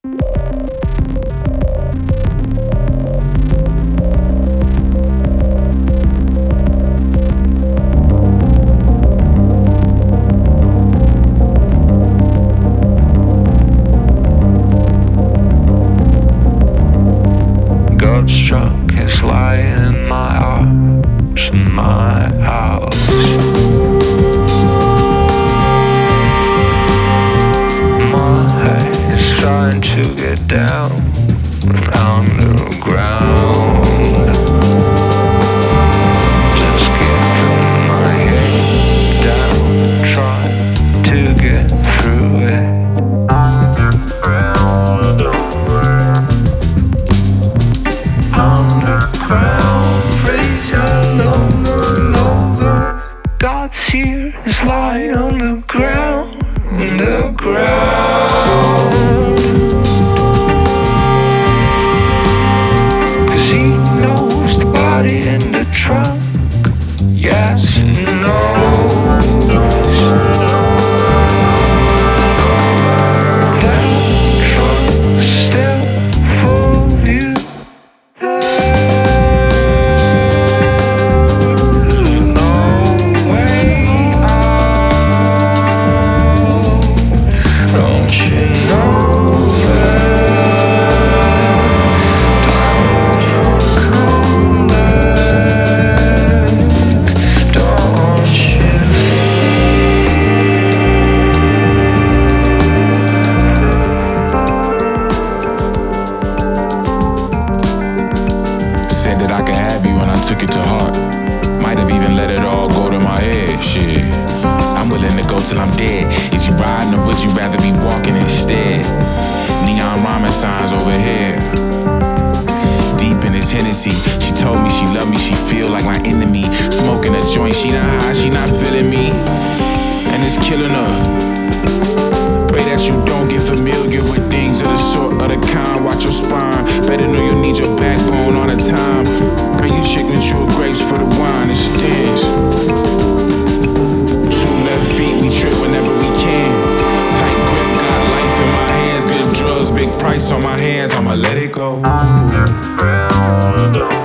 God struck his light in my arms, in my house. My head is trying to get down underground. Just keeping my head down, trying to get through it. Underground, raise over. God's here, his light on the ground, underground. 'Cause he knows the body in the trunk. Yes, he knows. That trunk still full of you. Said that I could have you and I took it to heart. Might have even let it all go to my head, shit. I'm willing to go till I'm dead. Is you riding or would you rather be walking instead? Neon rhyming signs over here. Deep in this Hennessy, she told me she loved me, she feel like my enemy. Smoking a joint, she not high, she not feeling me. And it's killing her. Pray that you don't get familiar with things of the sort of the kind. Watch your spine, better know you need your backbone all the time. Pray you chicken chew grapes for the wine, it stings. 2 left feet, we trip whenever we can. Tight grip, got life in my hands. Good drugs, big price on my hands, I'ma let it go.